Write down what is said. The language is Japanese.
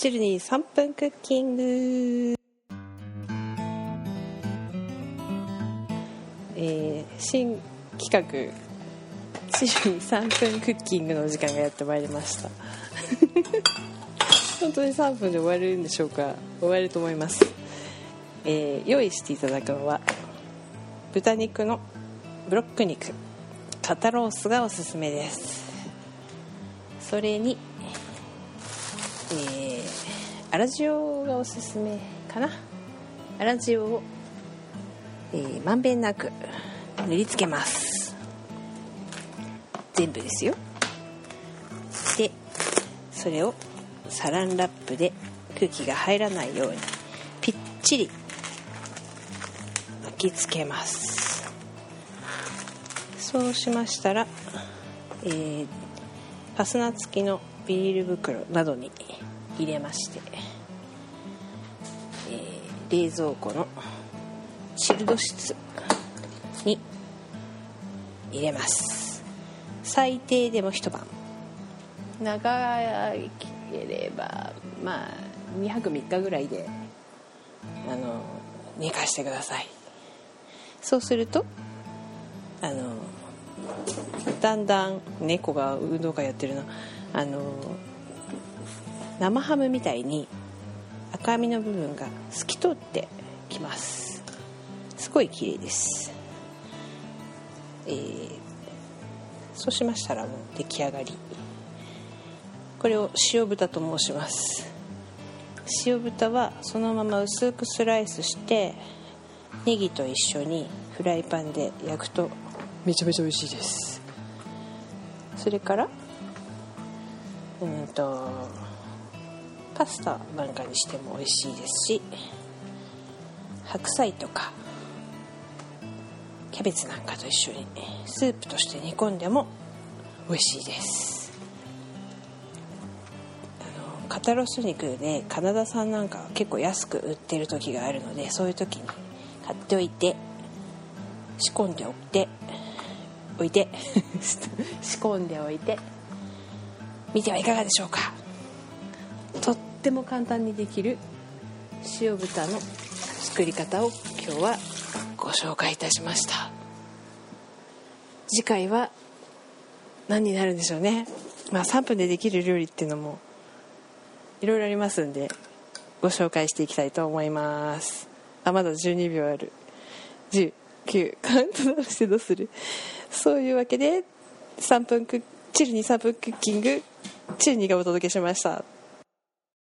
チルに3分クッキング。新企画チルに3分クッキングの時間がやってまいりました本当に3分で終わるんでしょうか。終わると思います。用意していただくのは豚肉のブロック肉肩ロースがおすすめです。それに、粗塩がおすすめかな。粗塩を、まんべんなく塗りつけます。全部ですよ。でそれをサランラップで空気が入らないようにぴっちり巻きつけます。そうしましたら、ファスナー付きのビニール袋などに入れまして、冷蔵庫のチルド室に入れます。最低でも一晩、長ければ2泊3日ぐらいで寝かしてください。そうするとだんだん猫が運動会やってるな、生ハムみたいに赤身の部分が透き通ってきます。すごい綺麗です。そうしましたらもう出来上がり。これを塩豚と申します。塩豚はそのまま薄くスライスしてネギと一緒にフライパンで焼くとめちゃめちゃ美味しいです。それからパスタなんかにしても美味しいですし、白菜とかキャベツなんかと一緒にスープとして煮込んでも美味しいです。肩ロース肉でカナダ産なんかは結構安く売ってる時があるので、そういう時に買っておいて仕込んでおいて仕込んでおいてみてはいかがでしょうか。とっても簡単にできる塩豚の作り方を今日はご紹介いたしました。次回は何になるんでしょうね。3分でできる料理っていうのもいろいろありますんでご紹介していきたいと思います。まだ12秒ある。10、9、カウントダウンしてどうする。そういうわけでチルに3分クッキング、チルニがお届けしました。